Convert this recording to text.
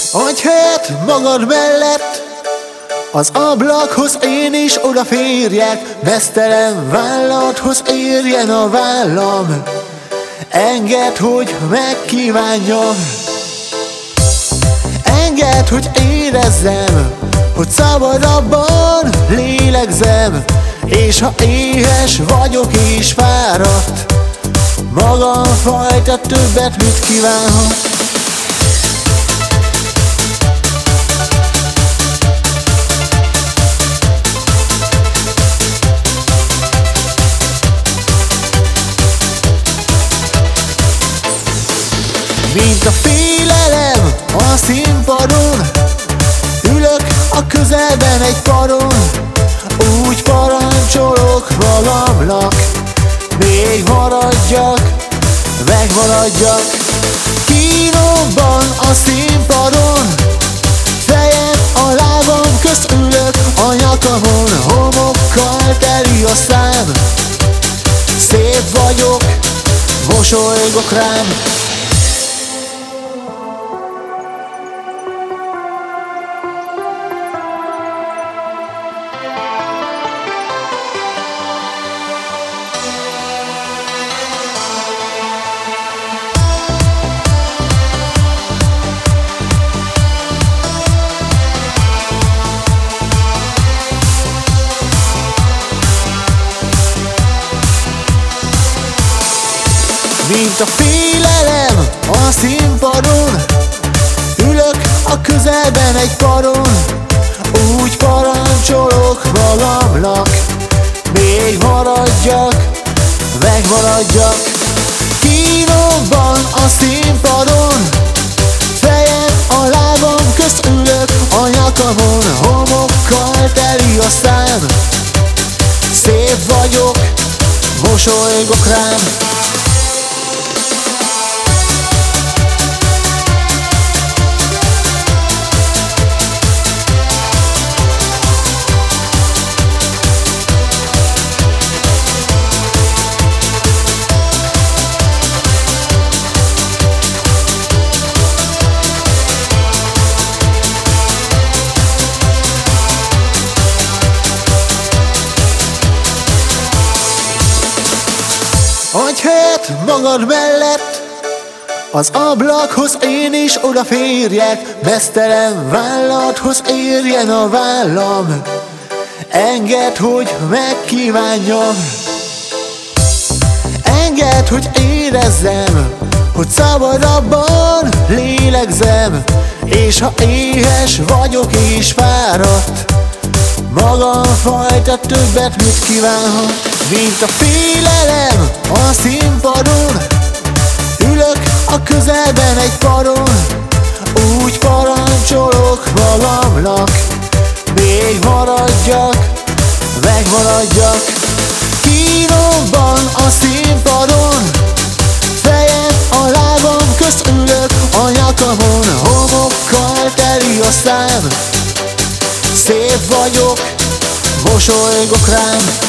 Adj helyet magad mellett, az ablakhoz én is odaférjek, meztelen vállalathoz érjen a vállam. Engedd, hogy megkívánjam, engedd, hogy érezzem, hogy szabadabban lélegzem. És ha éhes vagyok és fáradt, magam fajta többet mit kívánhat. Mint a félelem a színpadon, ülök a közelben egy padon, úgy parancsolok magamnak, még maradjak, megmaradjak. Kínomban a színpadon, fejem a lábam közt ülök, a nyakamon homokkal teli a szám. Szép vagyok, mosolygok rám. Mint a félelem a színpadon, ülök a közelben egy padon, úgy parancsolok magamnak, még maradjak, megmaradjak. Kínomban a színpadon, fejem a lábam közt ülök, a nyakamon homokkal teli a szám. Szép vagyok, mosolygok rám. Adj helyet magad mellett, az ablakhoz én is odaférjek, meztelen vállalathoz érjen a vállam. Engedd, hogy megkívánjam, engedd, hogy érezzem, hogy szabadabban lélegzem. És ha éhes vagyok és fáradt, magam fajta többet mit kívánhat. Mint a félelem a színpadon, ülök a közelben egy padon, úgy parancsolok magamnak, még maradjak, megmaradjak. Kínomban a színpadon, fejem a lábam közt ülök, a nyakamon homokkal teli a szám. Szép vagyok, mosolygok rám.